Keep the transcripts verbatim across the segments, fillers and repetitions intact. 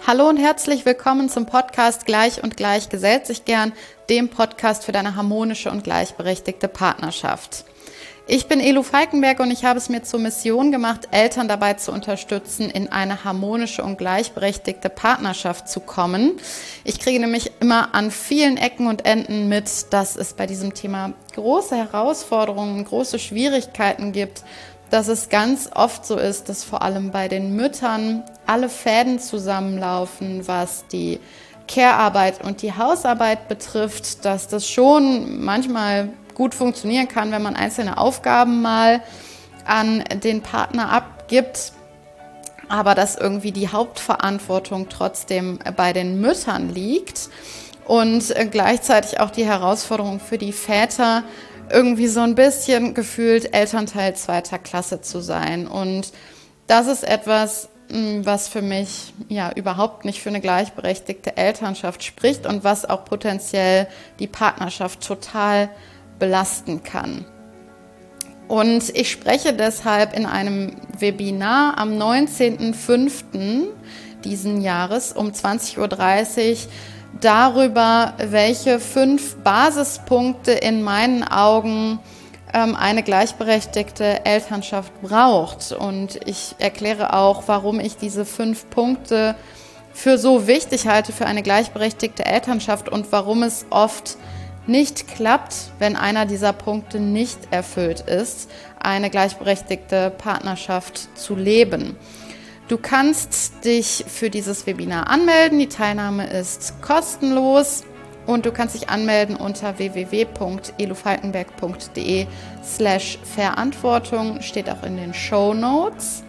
Hallo und herzlich willkommen zum Podcast Gleich und Gleich gesellt sich gern, dem Podcast für deine harmonische und gleichberechtigte Partnerschaft. Ich bin Elu Falkenberg und ich habe es mir zur Mission gemacht, Eltern dabei zu unterstützen, in eine harmonische und gleichberechtigte Partnerschaft zu kommen. Ich kriege nämlich immer an vielen Ecken und Enden mit, dass es bei diesem Thema große Herausforderungen, große Schwierigkeiten gibt, dass es ganz oft so ist, dass vor allem bei den Müttern alle Fäden zusammenlaufen, was die Care-Arbeit und die Hausarbeit betrifft, dass das schon manchmal gut funktionieren kann, wenn man einzelne Aufgaben mal an den Partner abgibt, aber dass irgendwie die Hauptverantwortung trotzdem bei den Müttern liegt und gleichzeitig auch die Herausforderung für die Väter, irgendwie so ein bisschen gefühlt Elternteil zweiter Klasse zu sein. Und das ist etwas, was für mich ja überhaupt nicht für eine gleichberechtigte Elternschaft spricht und was auch potenziell die Partnerschaft total belasten kann. Und ich spreche deshalb in einem Webinar am neunzehnten fünften diesen Jahres um zwanzig Uhr dreißig darüber, welche fünf Basispunkte in meinen Augen ähm, eine gleichberechtigte Elternschaft braucht. Und ich erkläre auch, warum ich diese fünf Punkte für so wichtig halte für eine gleichberechtigte Elternschaft und warum es oft nicht klappt, wenn einer dieser Punkte nicht erfüllt ist, eine gleichberechtigte Partnerschaft zu leben. Du kannst dich für dieses Webinar anmelden. Die Teilnahme ist kostenlos und du kannst dich anmelden unter w w w punkt elufalkenberg punkt de slash Verantwortung, steht auch in den Shownotes.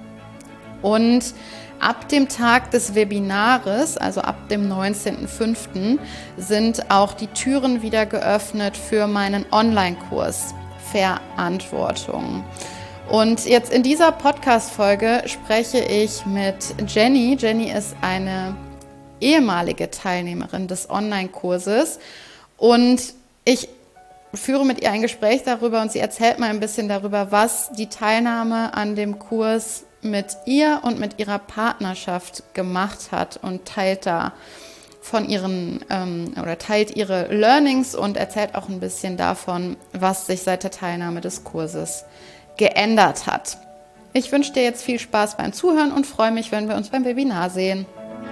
Und ab dem Tag des Webinares, also ab dem neunzehnten fünften, sind auch die Türen wieder geöffnet für meinen Online-Kurs Verantwortung. Und jetzt in dieser Podcast-Folge spreche ich mit Jenny. Jenny ist eine ehemalige Teilnehmerin des Online-Kurses und ich führe mit ihr ein Gespräch darüber und sie erzählt mal ein bisschen darüber, was die Teilnahme an dem Kurs mit ihr und mit ihrer Partnerschaft gemacht hat und teilt da von ihren ähm, oder teilt ihre Learnings und erzählt auch ein bisschen davon, was sich seit der Teilnahme des Kurses geändert hat. Ich wünsche dir jetzt viel Spaß beim Zuhören und freue mich, wenn wir uns beim Webinar sehen.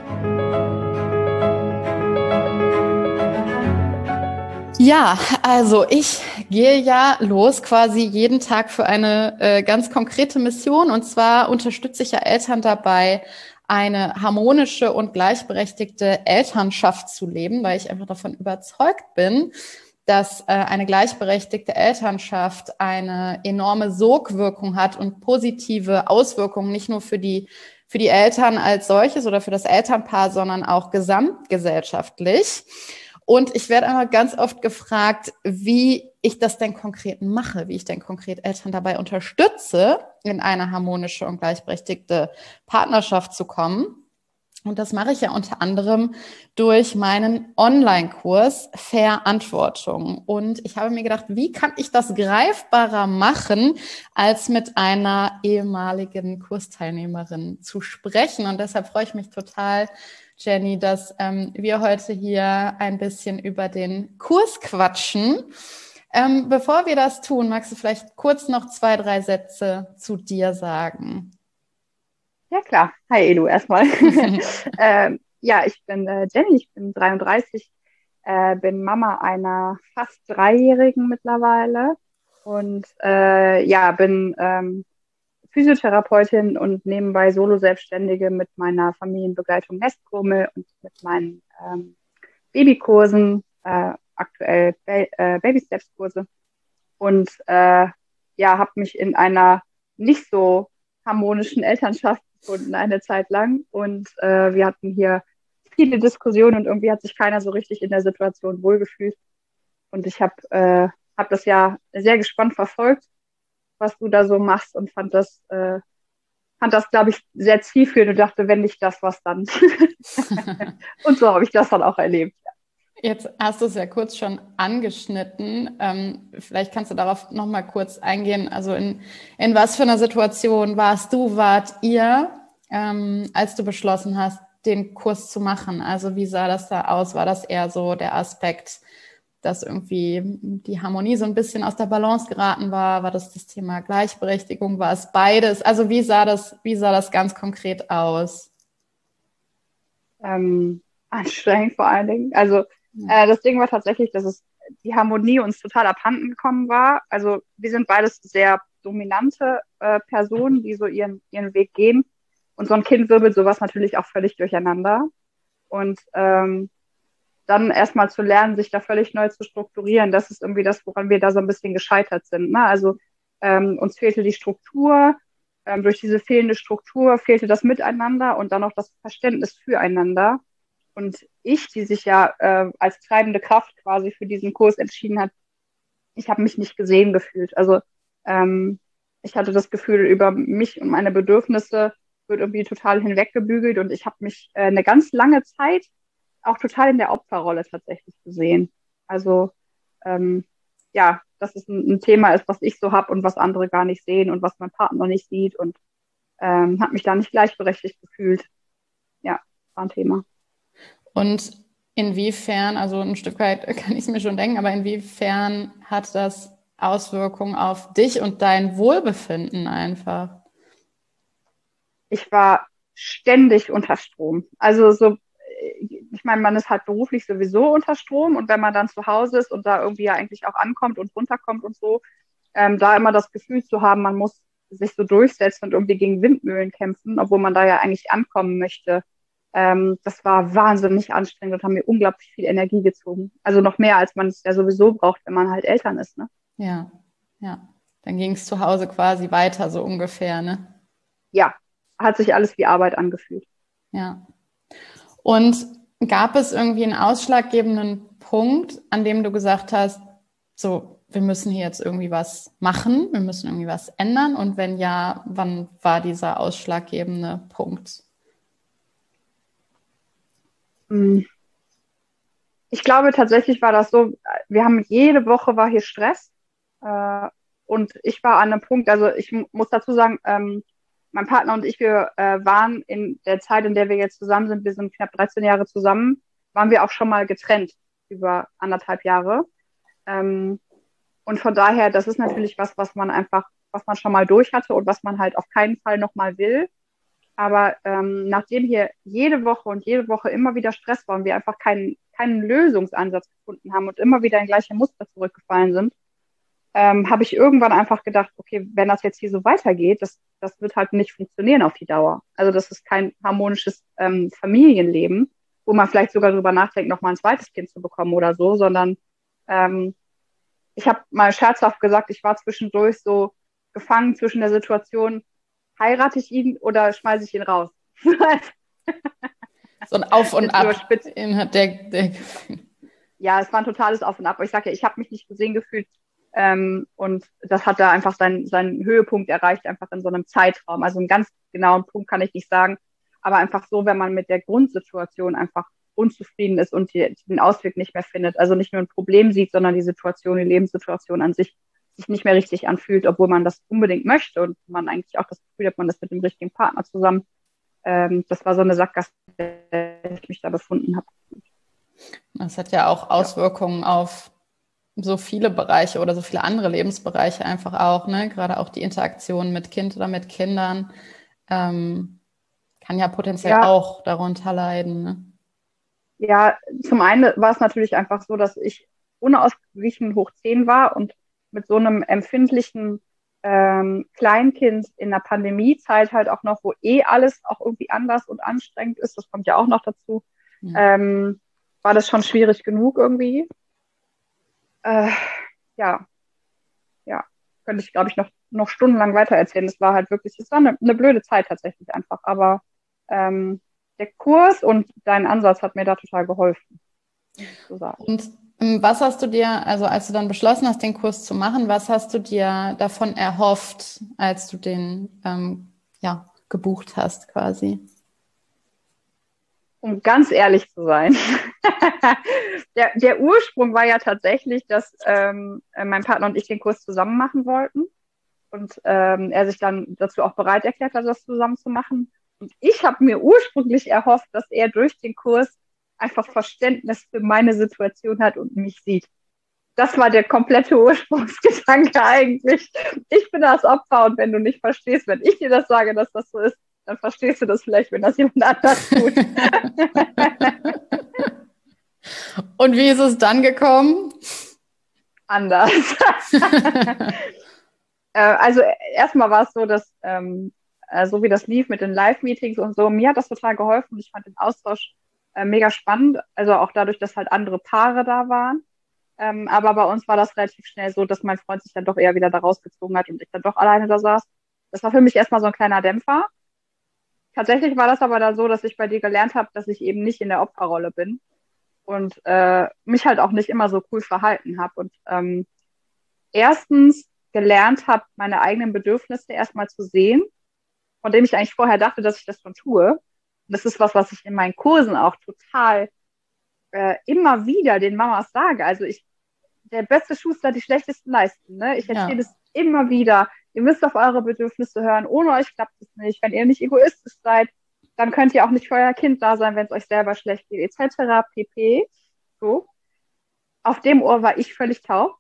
Ja, also ich gehe ja los quasi jeden Tag für eine äh, ganz konkrete Mission und zwar unterstütze ich ja Eltern dabei, eine harmonische und gleichberechtigte Elternschaft zu leben, weil ich einfach davon überzeugt bin, dass äh, eine gleichberechtigte Elternschaft eine enorme Sogwirkung hat und positive Auswirkungen nicht nur für die für die Eltern als solches oder für das Elternpaar, sondern auch gesamtgesellschaftlich. Und ich werde einmal ganz oft gefragt, wie ich das denn konkret mache, wie ich denn konkret Eltern dabei unterstütze, in eine harmonische und gleichberechtigte Partnerschaft zu kommen. Und das mache ich ja unter anderem durch meinen Online-Kurs Verantwortung. Und ich habe mir gedacht, wie kann ich das greifbarer machen, als mit einer ehemaligen Kursteilnehmerin zu sprechen. Und deshalb freue ich mich total, Jenny, dass ähm, wir heute hier ein bisschen über den Kurs quatschen. Ähm, bevor wir das tun, magst du vielleicht kurz noch zwei, drei Sätze zu dir sagen? Ja, klar. Hi, Elu, erstmal. ähm, ja, ich bin äh, Jenny, ich bin dreiunddreißig, äh, bin Mama einer fast Dreijährigen mittlerweile und äh, ja, bin ähm, Physiotherapeutin und nebenbei Solo-Selbstständige mit meiner Familienbegleitung Nestgrummel und mit meinen ähm, Babykursen, äh, aktuell ba- äh, Baby-Steps-Kurse und äh, ja, habe mich in einer nicht so harmonischen Elternschaft gefunden eine Zeit lang und äh, wir hatten hier viele Diskussionen und irgendwie hat sich keiner so richtig in der Situation wohlgefühlt und ich habe äh, hab das ja sehr gespannt verfolgt, was du da so machst und fand das äh, fand das, glaube ich, sehr zielführend und dachte, wenn nicht das, was dann. Und so habe ich das dann auch erlebt. Jetzt hast du es ja kurz schon angeschnitten. Ähm, vielleicht kannst du darauf noch mal kurz eingehen. Also in, in was für einer Situation warst du, wart ihr, ähm, als du beschlossen hast, den Kurs zu machen? Also wie sah das da aus? War das eher so der Aspekt, dass irgendwie die Harmonie so ein bisschen aus der Balance geraten war? War das das Thema Gleichberechtigung? War es beides? Also wie sah das, wie sah das ganz konkret aus? Ähm, anstrengend vor allen Dingen. Also Ja. äh, das Ding war tatsächlich, dass es die Harmonie uns total abhanden gekommen war. Also wir sind beides sehr dominante äh, Personen, die so ihren, ihren Weg gehen. Und so ein Kind wirbelt sowas natürlich auch völlig durcheinander. Und ähm, dann erstmal zu lernen, sich da völlig neu zu strukturieren, das ist irgendwie das, woran wir da so ein bisschen gescheitert sind. Ne? Also ähm, uns fehlte die Struktur, ähm, durch diese fehlende Struktur fehlte das Miteinander und dann auch das Verständnis füreinander. Und ich, die sich ja äh, als treibende Kraft quasi für diesen Kurs entschieden hat, ich habe mich nicht gesehen gefühlt. Also ähm, ich hatte das Gefühl, über mich und meine Bedürfnisse wird irgendwie total hinweggebügelt und ich habe mich äh, eine ganz lange Zeit auch total in der Opferrolle tatsächlich gesehen. Also ähm, ja, dass es ein, ein Thema ist, was ich so habe und was andere gar nicht sehen und was mein Partner nicht sieht und ähm, habe mich da nicht gleichberechtigt gefühlt. Ja, war ein Thema. Und inwiefern, also ein Stück weit kann ich es mir schon denken, aber inwiefern hat das Auswirkungen auf dich und dein Wohlbefinden einfach? Ich war ständig unter Strom. Also so, ich meine, man ist halt beruflich sowieso unter Strom und wenn man dann zu Hause ist und da irgendwie ja eigentlich auch ankommt und runterkommt und so, ähm, da immer das Gefühl zu haben, man muss sich so durchsetzen und irgendwie gegen Windmühlen kämpfen, obwohl man da ja eigentlich ankommen möchte. Ähm, das war wahnsinnig anstrengend und hat mir unglaublich viel Energie gezogen. Also noch mehr, als man es ja sowieso braucht, wenn man halt Eltern ist, ne? Ja, ja. Dann ging es zu Hause quasi weiter, so ungefähr, ne? Ja, hat sich alles wie Arbeit angefühlt. Ja. Und gab es irgendwie einen ausschlaggebenden Punkt, an dem du gesagt hast, so, wir müssen hier jetzt irgendwie was machen, wir müssen irgendwie was ändern? Und wenn ja, wann war dieser ausschlaggebende Punkt? Hm. Ich glaube tatsächlich war das so, wir haben jede Woche war hier Stress äh, und ich war an einem Punkt, also ich mu- muss dazu sagen, ähm, mein Partner und ich, wir äh, waren in der Zeit, in der wir jetzt zusammen sind, wir sind knapp dreizehn Jahre zusammen, waren wir auch schon mal getrennt über anderthalb Jahre. Ähm, und von daher, das ist natürlich was, was man einfach, was man schon mal durch hatte und was man halt auf keinen Fall nochmal will. Aber ähm, nachdem hier jede Woche und jede Woche immer wieder Stress war und wir einfach keinen, keinen Lösungsansatz gefunden haben und immer wieder in gleiche Muster zurückgefallen sind, ähm, habe ich irgendwann einfach gedacht, okay, wenn das jetzt hier so weitergeht, das, das wird halt nicht funktionieren auf die Dauer. Also das ist kein harmonisches ähm, Familienleben, wo man vielleicht sogar drüber nachdenkt, nochmal ein zweites Kind zu bekommen oder so, sondern ähm, ich habe mal scherzhaft gesagt, ich war zwischendurch so gefangen zwischen der Situation, heirate ich ihn oder schmeiße ich ihn raus? So ein Auf und Jetzt Ab überspitzt. in der, der Ja, es war ein totales Auf und Ab. Aber ich sage ja, ich habe mich nicht gesehen gefühlt. Ähm, und das hat da einfach seinen, seinen Höhepunkt erreicht, einfach in so einem Zeitraum. Also einen ganz genauen Punkt kann ich nicht sagen. Aber einfach so, wenn man mit der Grundsituation einfach unzufrieden ist und die, den Ausweg nicht mehr findet. Also nicht nur ein Problem sieht, sondern die Situation, die Lebenssituation an sich sich nicht mehr richtig anfühlt, obwohl man das unbedingt möchte und man eigentlich auch das Gefühl hat, man ist mit dem richtigen Partner zusammen. Ähm, das war so eine Sackgasse, in der ich mich da befunden habe. Das hat ja auch Ja. Auswirkungen auf so viele Bereiche oder so viele andere Lebensbereiche einfach auch, ne? Gerade auch die Interaktion mit Kind oder mit Kindern ähm, kann ja potenziell Ja, auch darunter leiden, ne? ja, zum einen war es natürlich einfach so, dass ich unausgeglichen hoch zehn war und mit so einem empfindlichen ähm, Kleinkind in der Pandemiezeit halt auch noch, wo eh alles auch irgendwie anders und anstrengend ist, das kommt ja auch noch dazu, Ja. ähm, war das schon schwierig genug irgendwie. Äh, ja, ja, könnte ich, glaube ich, noch, noch stundenlang weitererzählen. Das war halt wirklich, es war eine, eine blöde Zeit tatsächlich einfach, aber ähm, der Kurs und dein Ansatz hat mir da total geholfen, muss ich so sagen. Und ähm, was hast du dir, also als du dann beschlossen hast, den Kurs zu machen, was hast du dir davon erhofft, als du den ähm, ja, gebucht hast quasi? Um ganz ehrlich zu sein, der, der Ursprung war ja tatsächlich, dass ähm, mein Partner und ich den Kurs zusammen machen wollten und ähm, er sich dann dazu auch bereit erklärt hat, das zusammen zu machen. Und ich habe mir ursprünglich erhofft, dass er durch den Kurs einfach Verständnis für meine Situation hat und mich sieht. Das war der komplette Ursprungsgedanke eigentlich. Ich bin das Opfer und wenn du nicht verstehst, wenn ich dir das sage, dass das so ist, dann verstehst du das vielleicht, wenn das jemand anders tut. Und wie ist es dann gekommen? Anders. Also erstmal war es so, dass ähm, so wie das lief mit den Live-Meetings und so, mir hat das total geholfen. Ich fand den Austausch äh, mega spannend, also auch dadurch, dass halt andere Paare da waren. Ähm, aber bei uns war das relativ schnell so, dass mein Freund sich dann doch eher wieder da rausgezogen hat und ich dann doch alleine da saß. Das war für mich erstmal so ein kleiner Dämpfer. Tatsächlich war das aber da so, dass ich bei dir gelernt habe, dass ich eben nicht in der Opferrolle bin und äh, mich halt auch nicht immer so cool verhalten habe. Und ähm, erstens gelernt habe, meine eigenen Bedürfnisse erstmal zu sehen, von dem ich eigentlich vorher dachte, dass ich das schon tue. Und das ist was, was ich in meinen Kursen auch total äh, immer wieder den Mamas sage. Also ich, der beste Schuster hat die schlechtesten Leisten. Ne? Ich erzähle Ja. es immer wieder. Ihr müsst auf eure Bedürfnisse hören. Ohne euch klappt es nicht. Wenn ihr nicht egoistisch seid, dann könnt ihr auch nicht für euer Kind da sein, wenn es euch selber schlecht geht, et cetera pp. So. Auf dem Ohr war ich völlig taub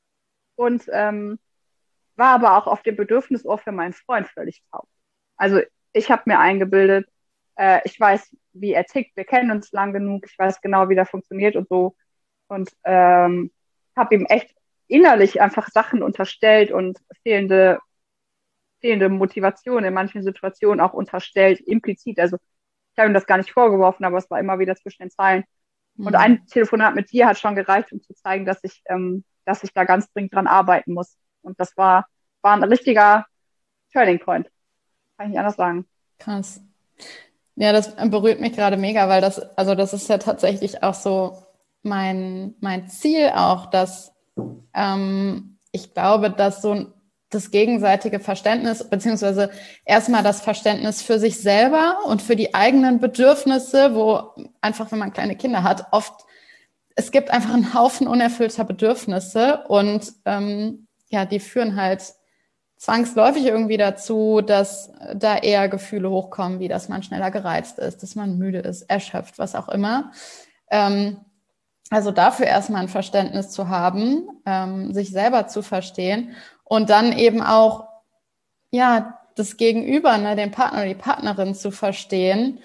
und ähm, war aber auch auf dem Bedürfnisohr für meinen Freund völlig taub. Also ich habe mir eingebildet, äh, ich weiß, wie er tickt, wir kennen uns lang genug, ich weiß genau, wie der funktioniert und so. Und ähm, habe ihm echt innerlich einfach Sachen unterstellt und fehlende, fehlende Motivation in manchen Situationen auch unterstellt, implizit. Also ich habe ihm das gar nicht vorgeworfen, aber es war immer wieder zwischen den Zeilen. Mhm. Und ein Telefonat mit dir hat schon gereicht, um zu zeigen, dass ich, ähm, dass ich da ganz dringend dran arbeiten muss. Und das war, war ein richtiger Turning Point. Kann ich nicht anders sagen. Krass. Ja, das berührt mich gerade mega, weil das, also das ist ja tatsächlich auch so mein, mein Ziel auch, dass ähm, ich glaube, dass so das gegenseitige Verständnis, beziehungsweise erstmal das Verständnis für sich selber und für die eigenen Bedürfnisse, wo einfach, wenn man kleine Kinder hat, oft, es gibt einfach einen Haufen unerfüllter Bedürfnisse und ähm, ja, die führen halt zwangsläufig irgendwie dazu, dass da eher Gefühle hochkommen, wie dass man schneller gereizt ist, dass man müde ist, erschöpft, was auch immer. Ähm, also dafür erstmal ein Verständnis zu haben, ähm, sich selber zu verstehen und dann eben auch, ja, das Gegenüber, ne, den Partner oder die Partnerin zu verstehen,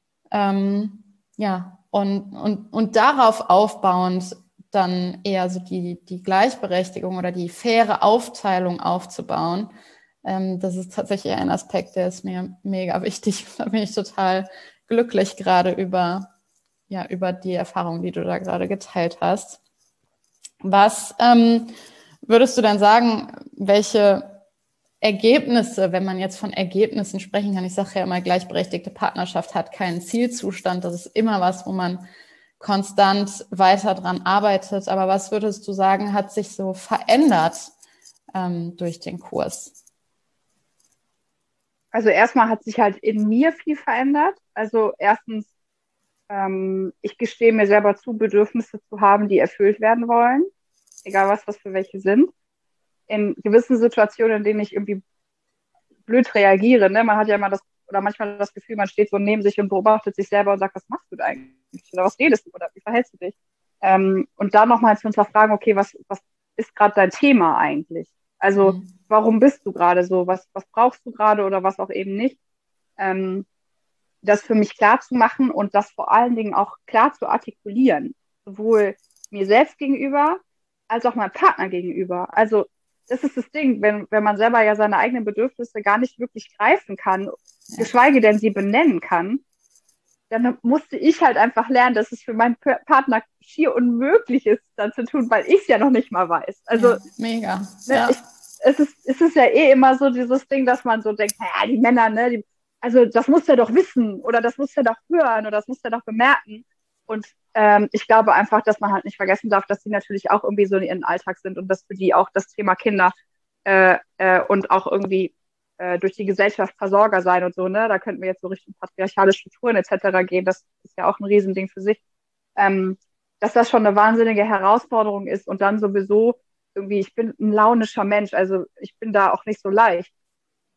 ähm, ja, und, und, und darauf aufbauend dann eher so die, die Gleichberechtigung oder die faire Aufteilung aufzubauen. Ähm, das ist tatsächlich ein Aspekt, der ist mir mega wichtig. Da bin ich total glücklich gerade über, ja, über die Erfahrung, die du da gerade geteilt hast. Was ähm, würdest du dann sagen, welche Ergebnisse, wenn man jetzt von Ergebnissen sprechen kann, ich sage ja immer, gleichberechtigte Partnerschaft hat keinen Zielzustand, das ist immer was, wo man konstant weiter dran arbeitet. Aber was würdest du sagen, hat sich so verändert ähm, durch den Kurs? Also erstmal hat sich halt in mir viel verändert. Also erstens, ähm, ich gestehe mir selber zu, Bedürfnisse zu haben, die erfüllt werden wollen, egal was das für welche sind. In gewissen Situationen, in denen ich irgendwie blöd reagiere, ne? Man hat ja immer das, oder manchmal das Gefühl, man steht so neben sich und beobachtet sich selber und sagt, was machst du da eigentlich? Oder was redest du? Oder wie verhältst du dich? Ähm, und da nochmal zu hinterfragen, okay, was, was ist gerade dein Thema eigentlich? Also, Mhm. warum bist du gerade so? Was, was brauchst du gerade oder was auch eben nicht? Ähm, das für mich klar zu machen und das vor allen Dingen auch klar zu artikulieren. Sowohl mir selbst gegenüber, als auch meinem Partner gegenüber. Also, das ist das Ding, wenn, wenn man selber ja seine eigenen Bedürfnisse gar nicht wirklich greifen kann, Ja. geschweige denn sie benennen kann, dann musste ich halt einfach lernen, dass es für meinen Partner schier unmöglich ist, dann zu tun, weil ich es ja noch nicht mal weiß. Also, ja, mega. ne, Ja. ich, es, ist, es ist ja eh immer so dieses Ding, dass man so denkt, naja, die Männer, ne, die, also das muss er doch wissen oder das muss er doch hören oder das muss er doch bemerken. Und ähm, ich glaube einfach, dass man halt nicht vergessen darf, dass die natürlich auch irgendwie so in ihrem Alltag sind und dass für die auch das Thema Kinder äh, äh, und auch irgendwie äh, durch die Gesellschaft Versorger sein und so, ne? Da könnten wir jetzt so Richtung patriarchale Strukturen et cetera gehen. Das ist ja auch ein Riesending für sich. Ähm, dass das schon eine wahnsinnige Herausforderung ist und dann sowieso irgendwie, ich bin ein launischer Mensch, also ich bin da auch nicht so leicht.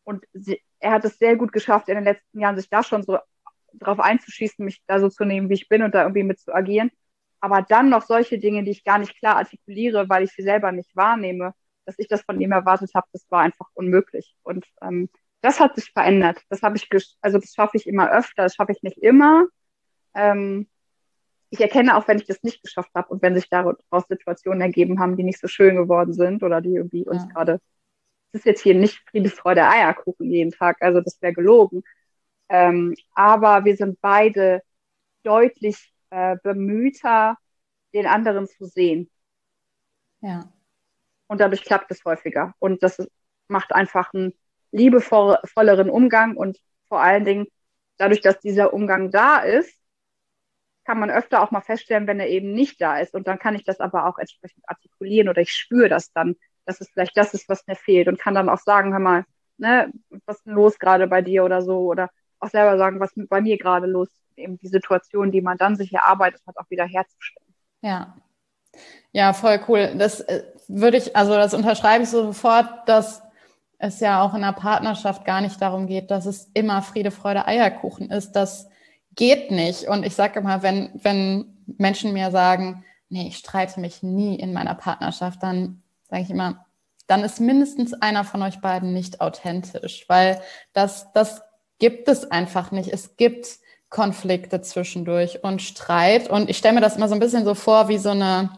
Und sie, er hat es sehr gut geschafft, in den letzten Jahren sich da schon so drauf einzuschießen, mich da so zu nehmen, wie ich bin und da irgendwie mit zu agieren. Aber dann noch solche Dinge, die ich gar nicht klar artikuliere, weil ich sie selber nicht wahrnehme, dass ich das von ihm erwartet habe, das war einfach unmöglich. Und ähm, das hat sich verändert. Das habe ich, also das schaffe ich immer öfter, das schaffe ich nicht immer. Ähm, ich erkenne auch, wenn ich das nicht geschafft habe und wenn sich daraus Situationen ergeben haben, die nicht so schön geworden sind oder die irgendwie uns Ja. gerade, es ist jetzt hier nicht Friede, Freude, Eierkuchen jeden Tag, also das wäre gelogen. Ähm, aber wir sind beide deutlich äh, bemühter, den anderen zu sehen. Ja. Und dadurch klappt es häufiger. Und das ist, macht einfach einen liebevolleren Umgang und vor allen Dingen, dadurch, dass dieser Umgang da ist, kann man öfter auch mal feststellen, wenn er eben nicht da ist. Und dann kann ich das aber auch entsprechend artikulieren oder ich spüre das dann, dass es vielleicht das ist, was mir fehlt und kann dann auch sagen, hör mal, ne, was ist denn los gerade bei dir oder so oder auch selber sagen, was bei mir gerade los ist, eben die Situation, die man dann sich erarbeitet hat, auch wieder herzustellen. Ja. Ja, voll cool. Das äh, würde ich, also das unterschreibe ich so sofort, dass es ja auch in einer Partnerschaft gar nicht darum geht, dass es immer Friede, Freude, Eierkuchen ist. Das geht nicht. Und ich sage immer, wenn, wenn Menschen mir sagen, nee, ich streite mich nie in meiner Partnerschaft, dann sage ich immer, dann ist mindestens einer von euch beiden nicht authentisch, weil das, das gibt es einfach nicht. Es gibt Konflikte zwischendurch und Streit. Und ich stelle mir das immer so ein bisschen so vor, wie so eine,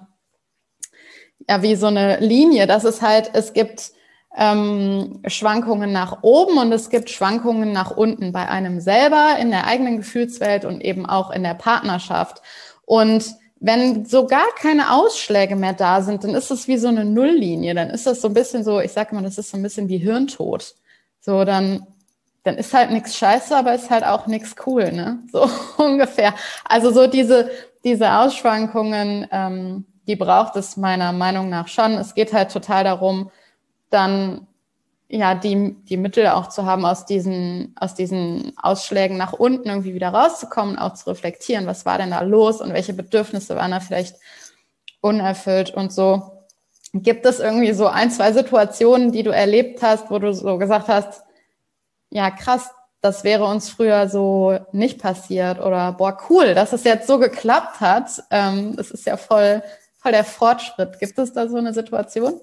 ja, wie so eine Linie. Das ist halt, es gibt ähm, Schwankungen nach oben und es gibt Schwankungen nach unten bei einem selber, in der eigenen Gefühlswelt und eben auch in der Partnerschaft. Und wenn so gar keine Ausschläge mehr da sind, dann ist es wie so eine Nulllinie. Dann ist das so ein bisschen so, ich sage immer, das ist so ein bisschen wie Hirntod. So, dann, dann ist halt nichts scheiße, aber ist halt auch nichts cool, ne? So ungefähr. Also so diese, diese Ausschwankungen, ähm, die braucht es meiner Meinung nach schon. Es geht halt total darum, dann ja die, die Mittel auch zu haben, aus diesen, aus diesen Ausschlägen nach unten irgendwie wieder rauszukommen, auch zu reflektieren, was war denn da los und welche Bedürfnisse waren da vielleicht unerfüllt und so. Gibt es irgendwie so ein, zwei Situationen, die du erlebt hast, wo du so gesagt hast, ja krass, das wäre uns früher so nicht passiert oder boah, cool, dass es jetzt so geklappt hat. Ähm, das ist ja voll, voll der Fortschritt. Gibt es da so eine Situation?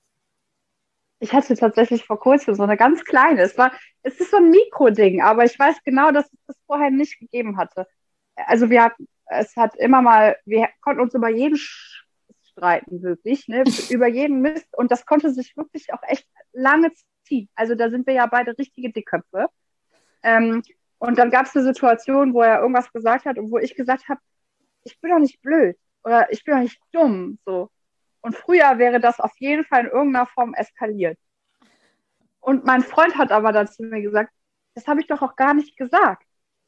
Ich hatte tatsächlich vor kurzem so eine ganz kleine. Es war, es ist so ein Mikroding, aber ich weiß genau, dass es das vorher nicht gegeben hatte. Also wir hatten, es hat immer mal, wir konnten uns über jeden streiten, wirklich, ne, über jeden Mist. Und das konnte sich wirklich auch echt lange ziehen. Also da sind wir ja beide richtige Dickköpfe. Ähm, und dann gab es eine Situation, wo er irgendwas gesagt hat und wo ich gesagt habe, ich bin doch nicht blöd oder ich bin doch nicht dumm, so. Und früher wäre das auf jeden Fall in irgendeiner Form eskaliert. Und mein Freund hat aber dazu mir gesagt, das habe ich doch auch gar nicht gesagt.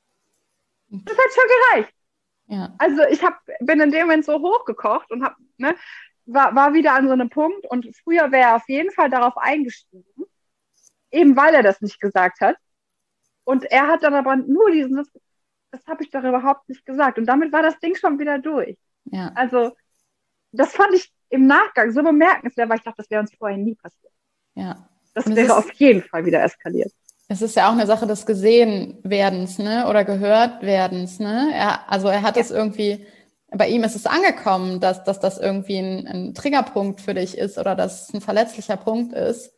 Das hat schon gereicht. Ja. Also ich hab, bin in dem Moment so hochgekocht und hab, ne, war, war wieder an so einem Punkt. Und früher wäre er auf jeden Fall darauf eingestiegen, eben weil er das nicht gesagt hat. Und er hat dann aber nur diesen, das, das habe ich doch überhaupt nicht gesagt. Und damit war das Ding schon wieder durch. Ja. Also das fand ich im Nachgang so bemerkenswert, weil ich dachte, das wäre uns vorher nie passiert. Ja. Das Und es wäre ist, auf jeden Fall wieder eskaliert. es ist ja auch eine Sache des Gesehenwerdens, ne, oder Gehörtwerdens, ne. Er, also er hat Ja. es irgendwie, bei ihm ist es angekommen, dass, dass das irgendwie ein, ein Triggerpunkt für dich ist oder dass es ein verletzlicher Punkt ist.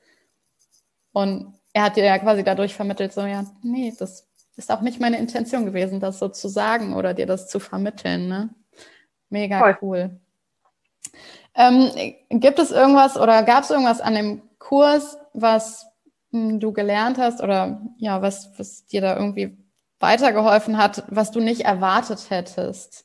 Und er hat dir ja quasi dadurch vermittelt, so, ja, nee, das ist auch nicht meine Intention gewesen, das so zu sagen oder dir das zu vermitteln, ne. Mega Voll. cool. Ähm, gibt es irgendwas oder gab es irgendwas an dem Kurs, was mh, du gelernt hast oder ja, was, was dir da irgendwie weitergeholfen hat, was du nicht erwartet hättest?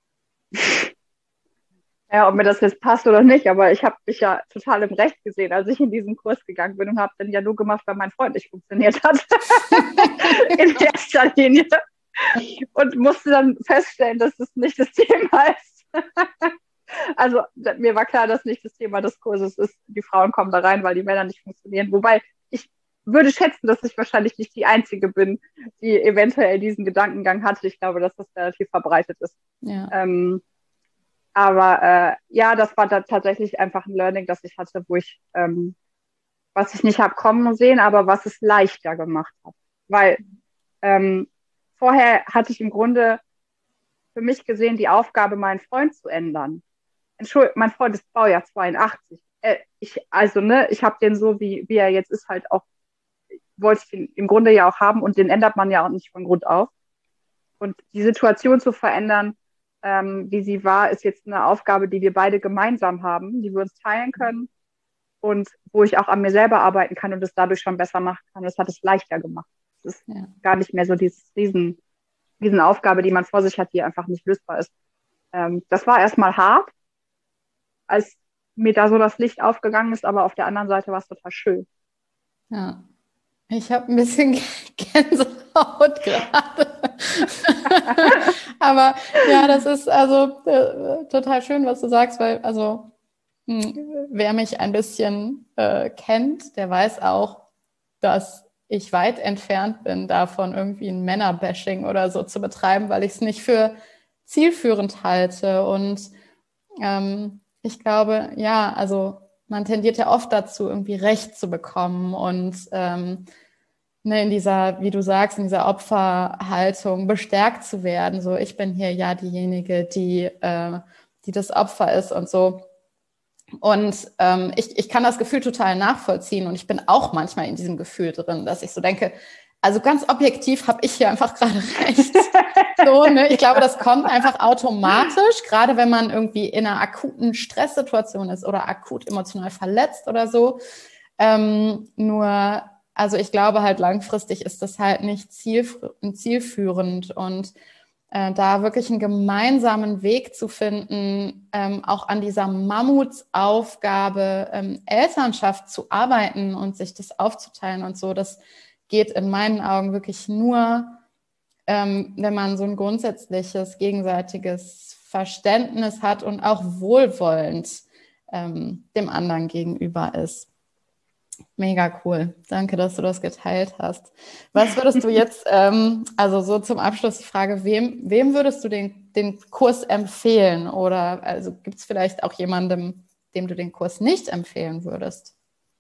Ja, ob mir das jetzt passt oder nicht, aber ich habe mich ja total im Recht gesehen, als ich in diesen Kurs gegangen bin und habe dann ja nur gemacht, weil mein Freund nicht funktioniert hat. In erster Linie. Und musste dann feststellen, dass das nicht das Thema ist. Also mir war klar, dass nicht das Thema des Kurses ist. Die Frauen kommen da rein, weil die Männer nicht funktionieren. Wobei ich würde schätzen, dass ich wahrscheinlich nicht die Einzige bin, die eventuell diesen Gedankengang hatte. Ich glaube, dass das relativ verbreitet ist. Ja. Ähm, aber äh, ja, das war da tatsächlich einfach ein Learning, das ich hatte, wo ich ähm, was ich nicht habe kommen sehen, aber was es leichter gemacht hat. Weil ähm, vorher hatte ich im Grunde für mich gesehen die Aufgabe, meinen Freund zu ändern. Entschuldigung, mein Freund ist Baujahr zweiundachtzig. Äh, ich, also, ne, ich habe den so, wie, wie er jetzt ist, halt auch, wollte ich den im Grunde ja auch haben und den ändert man ja auch nicht von Grund auf. Und die Situation zu verändern, ähm, wie sie war, ist jetzt eine Aufgabe, die wir beide gemeinsam haben, die wir uns teilen können und wo ich auch an mir selber arbeiten kann und es dadurch schon besser machen kann. Das hat es leichter gemacht. Es ist ja gar nicht mehr so dieses Riesen, riesen Aufgabe, die man vor sich hat, die einfach nicht lösbar ist. Ähm, das war erstmal hart, als mir da so das Licht aufgegangen ist, aber auf der anderen Seite war es total schön. Ja, ich habe ein bisschen Gänsehaut gerade. Aber ja, das ist also äh, total schön, was du sagst, weil also mh, wer mich ein bisschen äh, kennt, der weiß auch, dass ich weit entfernt bin, davon irgendwie ein Männerbashing oder so zu betreiben, weil ich es nicht für zielführend halte. Und ähm, ich glaube, ja, also man tendiert ja oft dazu, irgendwie Recht zu bekommen und ähm, ne, in dieser, wie du sagst, in dieser Opferhaltung bestärkt zu werden. So, ich bin hier ja diejenige, die, äh, die das Opfer ist und so. Und ähm, ich, ich kann das Gefühl total nachvollziehen und ich bin auch manchmal in diesem Gefühl drin, dass ich so denke, also ganz objektiv habe ich hier einfach gerade recht. So, ne? Ich glaube, das kommt einfach automatisch, gerade wenn man irgendwie in einer akuten Stresssituation ist oder akut emotional verletzt oder so. Ähm, nur, also ich glaube halt langfristig ist das halt nicht zielf- zielführend und äh, da wirklich einen gemeinsamen Weg zu finden, ähm, auch an dieser Mammutsaufgabe ähm, Elternschaft zu arbeiten und sich das aufzuteilen und so, das geht in meinen Augen wirklich nur, ähm, wenn man so ein grundsätzliches, gegenseitiges Verständnis hat und auch wohlwollend ähm, dem anderen gegenüber ist. Mega cool. Danke, dass du das geteilt hast. Was würdest du jetzt, ähm, also so zum Abschluss die Frage, wem, wem würdest du den, den Kurs empfehlen? Oder also gibt es vielleicht auch jemandem, dem du den Kurs nicht empfehlen würdest?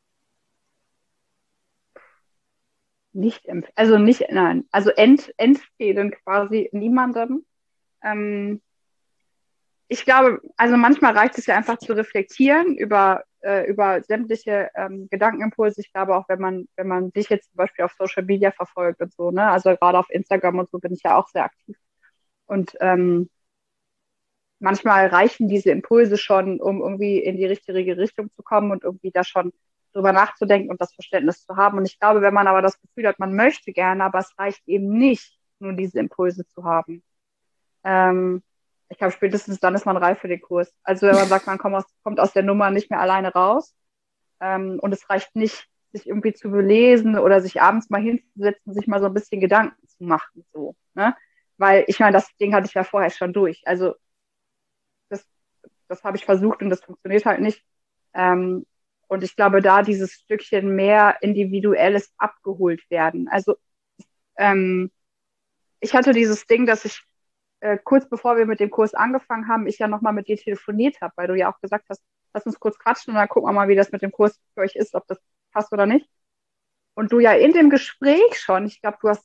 Nicht empfehlen, also nicht, nein, also ent, empfehlen quasi niemandem. Ähm, ich glaube, also manchmal reicht es ja einfach zu reflektieren über, äh, über sämtliche ähm, Gedankenimpulse. Ich glaube auch, wenn man, wenn man dich jetzt zum Beispiel auf Social Media verfolgt und so, ne, also gerade auf Instagram und so bin ich ja auch sehr aktiv. Und ähm, manchmal reichen diese Impulse schon, um irgendwie in die richtige Richtung zu kommen und irgendwie da schon drüber nachzudenken und das Verständnis zu haben. Und ich glaube, wenn man aber das Gefühl hat, man möchte gerne, aber es reicht eben nicht, nur diese Impulse zu haben. Ähm, ich glaube, spätestens dann ist man reif für den Kurs. Also wenn man sagt, man kommt aus, kommt aus der Nummer nicht mehr alleine raus ähm, und es reicht nicht, sich irgendwie zu belesen oder sich abends mal hinzusetzen, sich mal so ein bisschen Gedanken zu machen. So, ne? Weil ich meine, das Ding hatte ich ja vorher schon durch. Also das, das habe ich versucht und das funktioniert halt nicht. Ähm, und ich glaube, da dieses Stückchen mehr individuelles abgeholt werden. Also ähm, ich hatte dieses Ding, dass ich äh, kurz bevor wir mit dem Kurs angefangen haben, ich ja nochmal mit dir telefoniert habe, weil du ja auch gesagt hast, lass uns kurz quatschen und dann gucken wir mal, wie das mit dem Kurs für euch ist, ob das passt oder nicht. Und du ja in dem Gespräch schon, ich glaube, du hast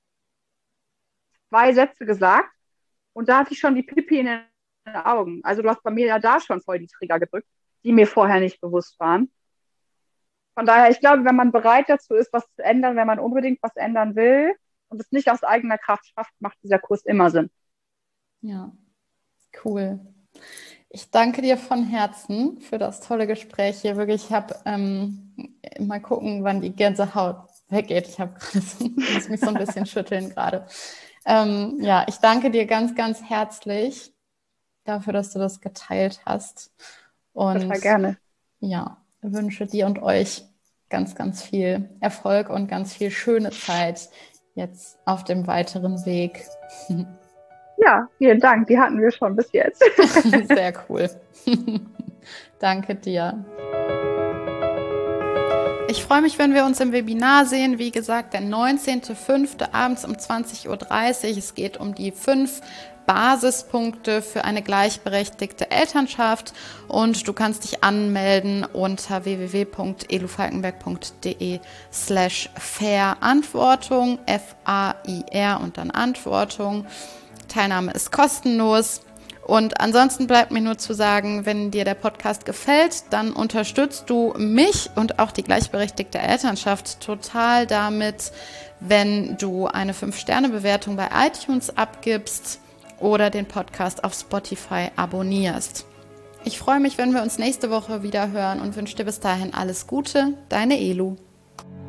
zwei Sätze gesagt und da hatte ich schon die Pipi in den Augen. Also du hast bei mir ja da schon voll die Trigger gedrückt, die mir vorher nicht bewusst waren. Von daher, ich glaube, wenn man bereit dazu ist, was zu ändern, wenn man unbedingt was ändern will und es nicht aus eigener Kraft schafft, macht dieser Kurs immer Sinn. Ja, cool. Ich danke dir von Herzen für das tolle Gespräch hier. Wirklich, ich habe ähm, mal gucken, wann die Gänsehaut weggeht. Ich habe gerade so, muss mich so ein bisschen schütteln gerade. Ähm, ja, ich danke dir ganz, ganz herzlich dafür, dass du das geteilt hast. Und Total gerne. ja, wünsche dir und euch ganz, ganz viel Erfolg und ganz viel schöne Zeit jetzt auf dem weiteren Weg. Ja, vielen Dank. Die hatten wir schon bis jetzt. Sehr cool. Danke dir. Ich freue mich, wenn wir uns im Webinar sehen. Wie gesagt, der neunzehnten fünften abends um zwanzig Uhr dreißig. Es geht um die fünf Basispunkte für eine gleichberechtigte Elternschaft und du kannst dich anmelden unter w w w punkt elufalkenberg punkt de slash fair-Antwortung, F A I R und dann Antwortung. Teilnahme ist kostenlos. Und ansonsten bleibt mir nur zu sagen, wenn dir der Podcast gefällt, dann unterstützt du mich und auch die gleichberechtigte Elternschaft total damit, wenn du eine fünf Sterne Bewertung bei iTunes abgibst oder den Podcast auf Spotify abonnierst. Ich freue mich, wenn wir uns nächste Woche wieder hören und wünsche dir bis dahin alles Gute. Deine Elu.